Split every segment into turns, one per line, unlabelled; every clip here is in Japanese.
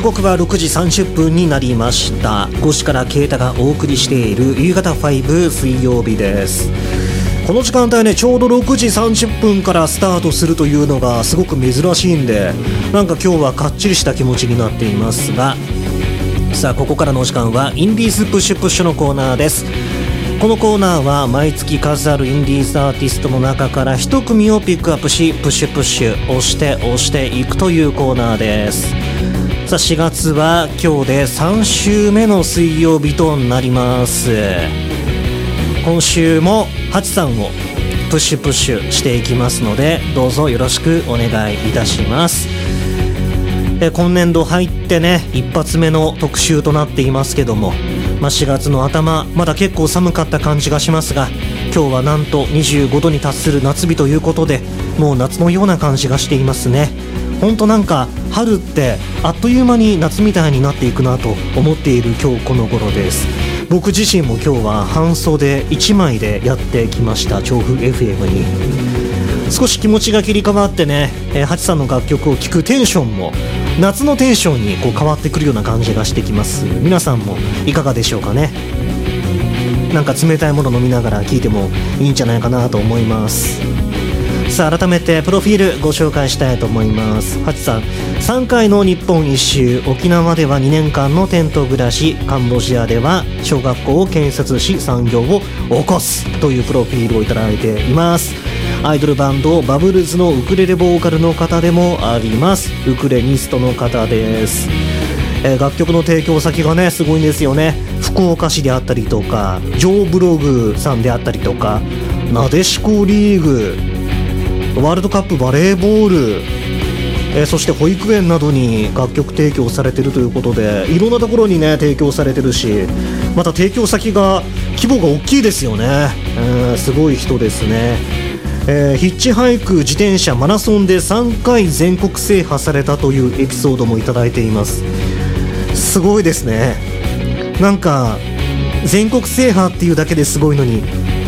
刻は6時30分になりました。5時からケイタがお送りしている夕方5水曜日です。この時間帯ね、ちょうど6時30分からスタートするというのがすごく珍しいんで、なんか今日はかっちりした気持ちになっていますが、さあここからのお時間はインディーズプッシュプッシュのコーナーです。このコーナーは毎月数あるインディーズアーティストの中から一組をピックアップし、プッシュプッシュ押していくというコーナーです。さあ4月は今日で3週目の水曜日となります。今週もハチさんをプッシュしていきますので、どうぞよろしくお願いいたします。今年度入ってね、一発目の特集となっていますけども、4月の頭、まだ結構寒かった感じがしますが、今日はなんと25度に達する夏日ということで、もう夏のような感じがしていますね。ほんとなんか春ってあっという間に夏みたいになっていくなと思っている今日この頃です。僕自身も今日は半袖1枚でやってきました。調布 FM に少し気持ちが切り替わってね、ハチさんの楽曲を聴くテンションも夏のテンションにこう変わってくるような感じがしてきます。皆さんもいかがでしょうかね。なんか冷たいもの飲みながら聴いてもいいんじゃないかなと思います。さあ改めてプロフィールご紹介したいと思います。ハチさん、3回の日本一周、沖縄では2年間のテント暮らし、カンボジアでは小学校を建設し産業を起こすというプロフィールをいただいています。アイドルバンドバブルズのウクレレボーカルの方でもあります。ウクレニストの方です。楽曲の提供先がねすごいんですよね。福岡市であったりとか、ジョーブログさんであったりとか、なでしこリーグ、ワールドカップバレーボール、そして保育園などに楽曲提供されているということで、いろんなところにね提供されてるし、また提供先が規模が大きいですよね。すごい人ですね。ヒッチハイク、自転車、マラソンで3回全国制覇されたというエピソードもいただいています。すごいですね。なんか全国制覇っていうだけですごいのに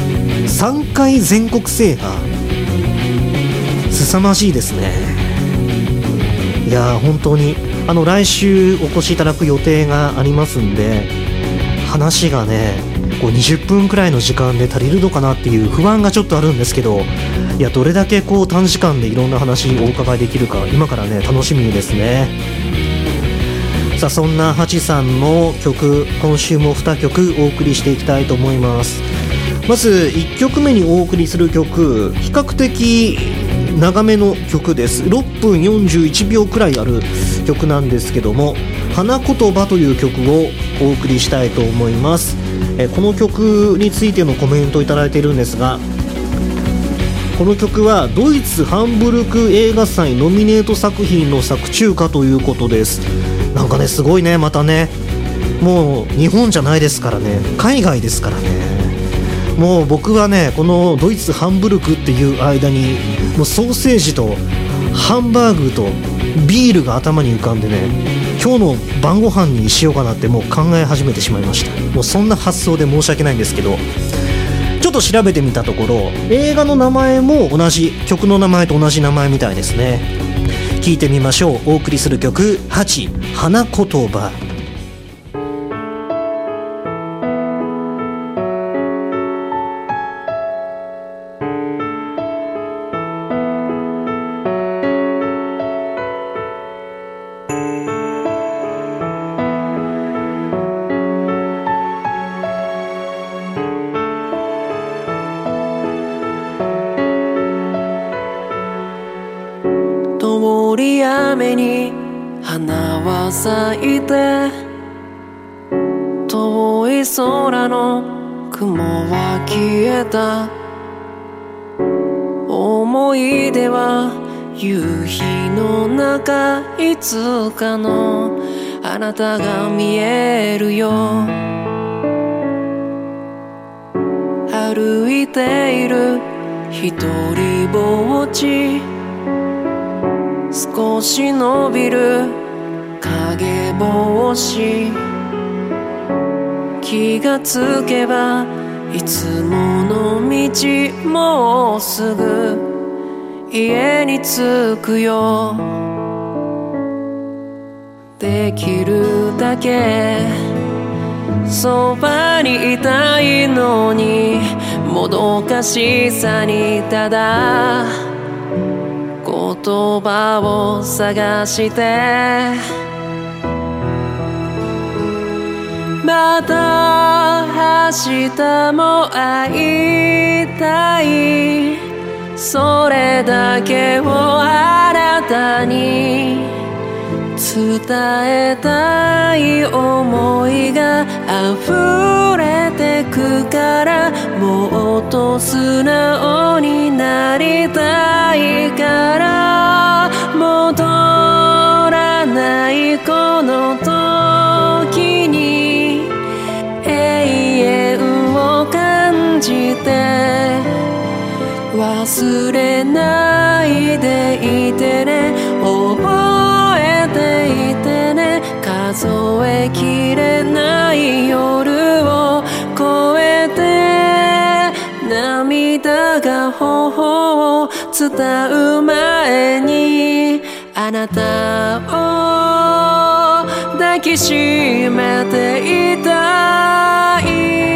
3回全国制覇、凄まじいですね。いやー本当に来週お越しいただく予定がありますんで、話がねこう20分くらいの時間で足りるのかなっていう不安がちょっとあるんですけど、いやどれだけこう短時間でいろんな話をお伺いできるか今からね楽しみですね。さあそんなハチさんの曲、今週も2曲お送りしていきたいと思います。まず1曲目にお送りする曲、比較的長めの曲です。6分41秒くらいある曲なんですけども、花言葉という曲をお送りしたいと思います。この曲についてのコメントをいただいているんですが、この曲はドイツハンブルク映画祭ノミネート作品の作中歌ということです。なんかねすごいね、またねもう日本じゃないですからね、海外ですからね。もう僕はねこのドイツハンブルクっていう間にもうソーセージとハンバーグとビールが頭に浮かんでね、今日の晩ご飯にしようかなってもう考え始めてしまいました。もうそんな発想で申し訳ないんですけど、ちょっと調べてみたところ映画の名前も同じ、曲の名前と同じ名前みたいですね。聞いてみましょう。お送りする曲、ハチ、花言葉。
通り雨に花は咲いて、遠い空の雲は消えた。思い出は夕日の中、いつかのあなたが見えるよ。歩いている一人ぼっち、少し伸びる影帽子、気がつけばいつもの道、もうすぐ家に着くよ。 できるだけそばにいたいのにもどかしさにただ言葉を探してまた明日も会いたいそれだけをあなたに伝えたい思いが溢れてくからもっと素直になりたいから戻らないこの時に永遠を感じて忘れないでいてね覚えていてね数えきれない夜を越えて涙が頬を伝う前にあなたを抱きしめていたい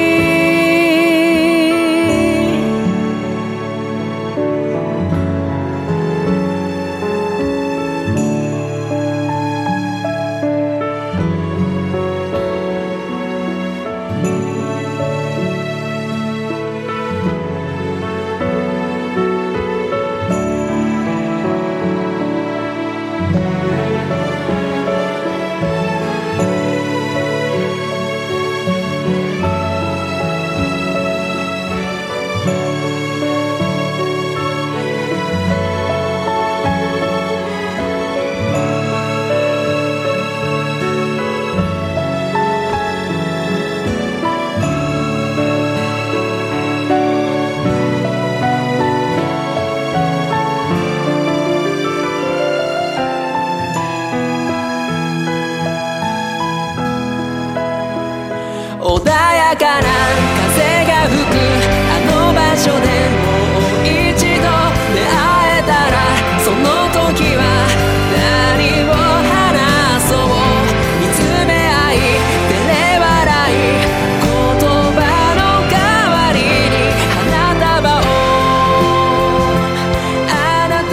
穏やかな風が吹くあの場所でもう一度出会えたらその時は何を話そう見つめ合い照れ笑い言葉の代わりに花束をあな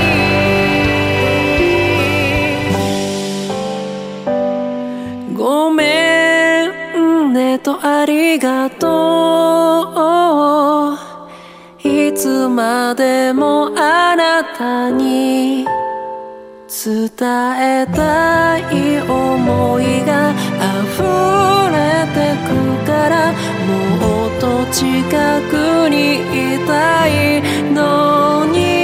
たにごめんとありがとういつまでもあなたに伝えたい思いが溢れてくからもっと近くにいたいのに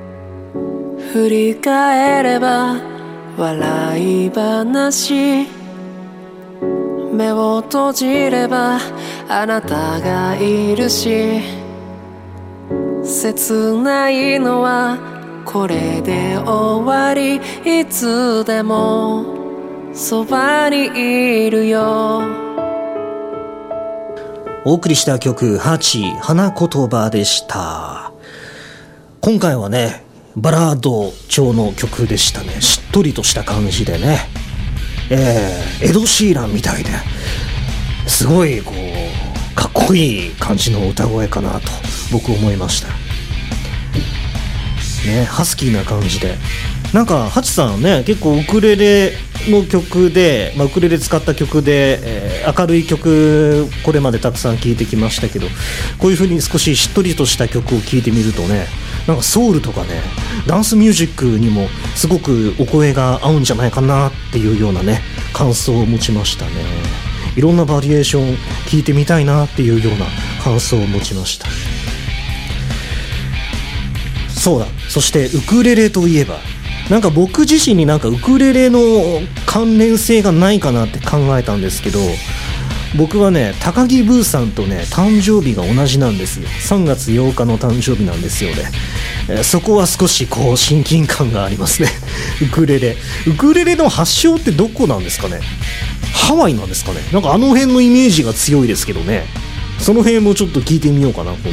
振り返れば笑い話目を閉じればあなたがいるし、切ないのはこれで終わり、いつでもそばにいるよ。
お送りした曲8花言葉でした。今回はねバラード調の曲でしたね。しっとりとした感じでね、エド・シーランみたいですごいこうかっこいい感じの歌声かなと僕思いましたね。ハスキーな感じで、なんかハチさんね結構ウクレレの曲で、ウクレレ使った曲で、明るい曲これまでたくさん聴いてきましたけど、こういう風に少ししっとりとした曲を聴いてみるとね、なんかソウルとかねダンスミュージックにもすごくお声が合うんじゃないかなっていうようなね感想を持ちましたね。いろんなバリエーション聴いてみたいなっていうような感想を持ちました。そうだ、そしてウクレレといえばなんか僕自身になんかウクレレの関連性がないかなって考えたんですけど、僕はね高木ブーさんとね誕生日が同じなんですよ。3月8日の誕生日なんですよね。そこは少しこう親近感がありますね。ウクレレの発祥ってどこなんですかね。ハワイなんですかね。なんかあの辺のイメージが強いですけどね。その辺もちょっと聞いてみようかな今度。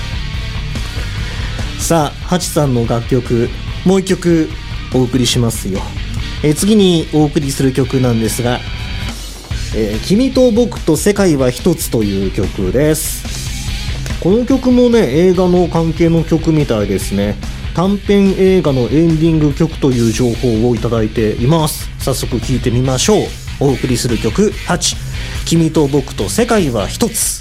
さあハチさんの楽曲もう一曲お送りしますよ。次にお送りする曲なんですが、君と僕と世界は一つという曲です。この曲もね映画の関係の曲みたいですね。短編映画のエンディング曲という情報をいただいています。早速聴いてみましょう。お送りする曲8、君と僕と世界は一つ。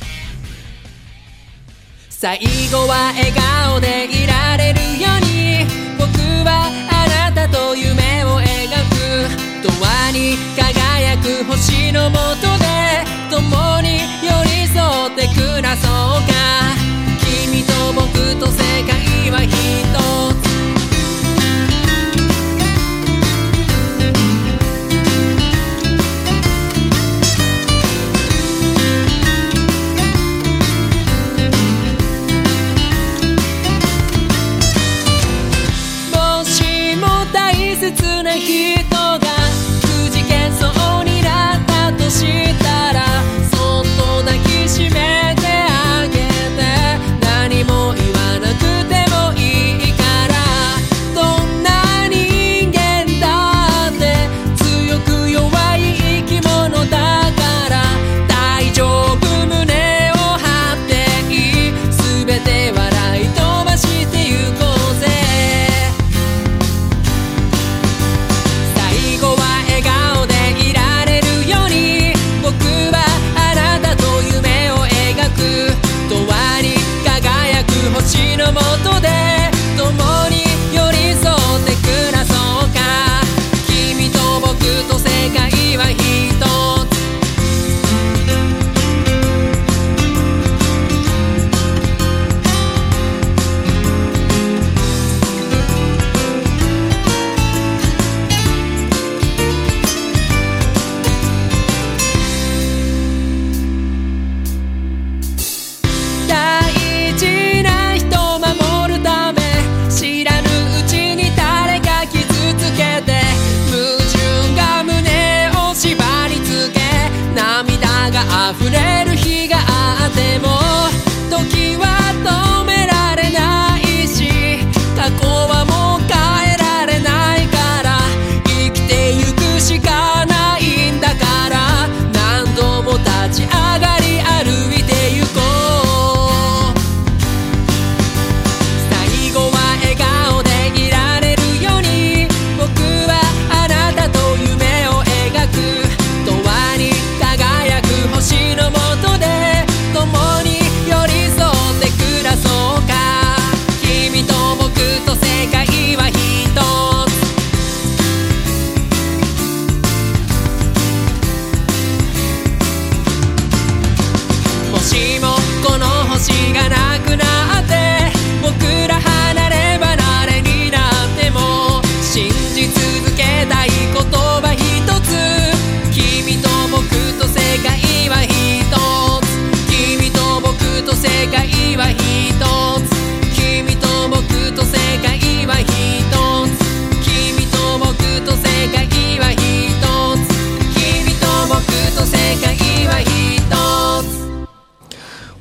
最後は笑顔でいられるように、僕はあなたと夢を描く、永遠に輝く星の下で共に寄り添って暮らそうか。君と僕と世界は一つ。もしも大切な人がくじけそうになったとして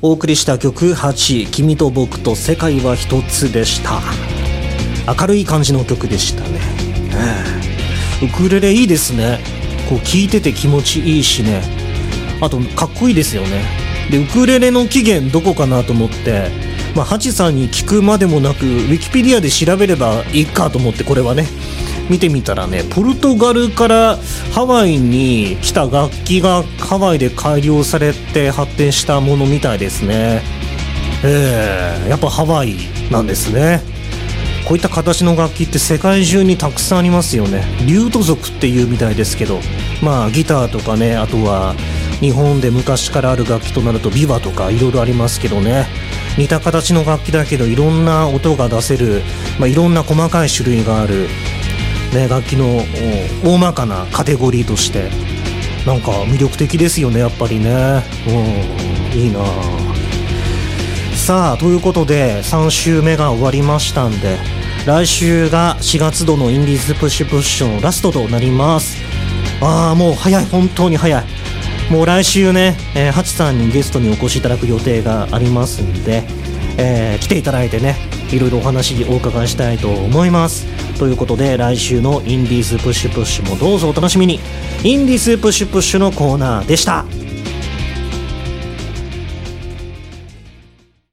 お送りした曲8、君と僕と世界は一つでした。明るい感じの曲でしたね。ウクレレいいですね。こう聴いてて気持ちいいしね、あとかっこいいですよね。でウクレレの起源どこかなと思って、ハチさんに聞くまでもなくウィキペディアで調べればいいかと思って、これはね見てみたらね、ポルトガルからハワイに来た楽器がハワイで改良されて発展したものみたいですね。やっぱハワイなんですね。こういった形の楽器って世界中にたくさんありますよね。リュート族っていうみたいですけど、ギターとかね、あとは日本で昔からある楽器となるとビワとかいろいろありますけどね、似た形の楽器だけどいろんな音が出せる、いろんな細かい種類がある、楽器の大まかなカテゴリーとしてなんか魅力的ですよね、やっぱりね。いいな。さあということで3週目が終わりましたんで、来週が4月度のインディーズプッシュプッシュのラストとなります。もう早い、本当に早い。もう来週ね、ハチさんにゲストにお越しいただく予定がありますんで、来ていただいてね、いろいろお話お伺いしたいと思います。ということで来週のインディーズプッシュプッシュもどうぞお楽しみに。インディーズプッシュプッシュのコーナーでした。